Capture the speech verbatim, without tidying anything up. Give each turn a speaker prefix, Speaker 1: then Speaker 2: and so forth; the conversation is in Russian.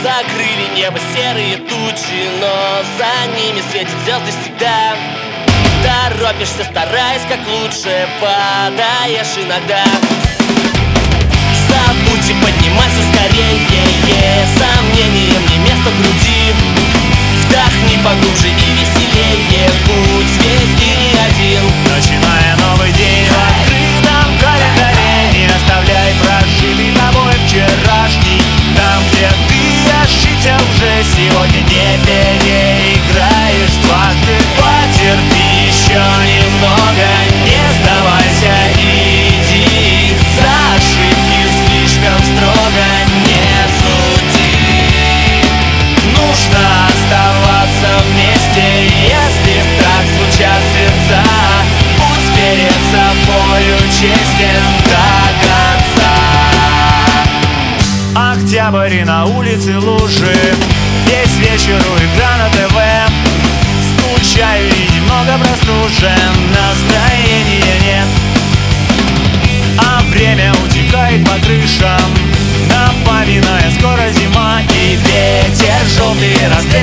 Speaker 1: Закрыли небо серые тучи, но за ними светят звезды всегда. Торопишься, стараясь как лучше, падаешь иногда. Забудь и поднимайся скорее, сомнением не место в груди. Вдохни поглубже и веселее, путь весь день один.
Speaker 2: Начиная новый день в открытом календаре, не оставляй прожитый тобой вчерашний. Там, где ты ошибся уже, сегодня не переиграешь дважды. Потерпи еще немного, не сдавайся, иди. За ошибки слишком строго не суди. Нужно оставаться вместе, если так звучат сердца. Будь перед собою честен до конца. Октябрь и на улице лужи, весь вечер у экрана ТВ. Скучаю и немного простужен, настроения нет. А время утекает по крышам, напоминая, скоро зима. И ветер желтый раскрыл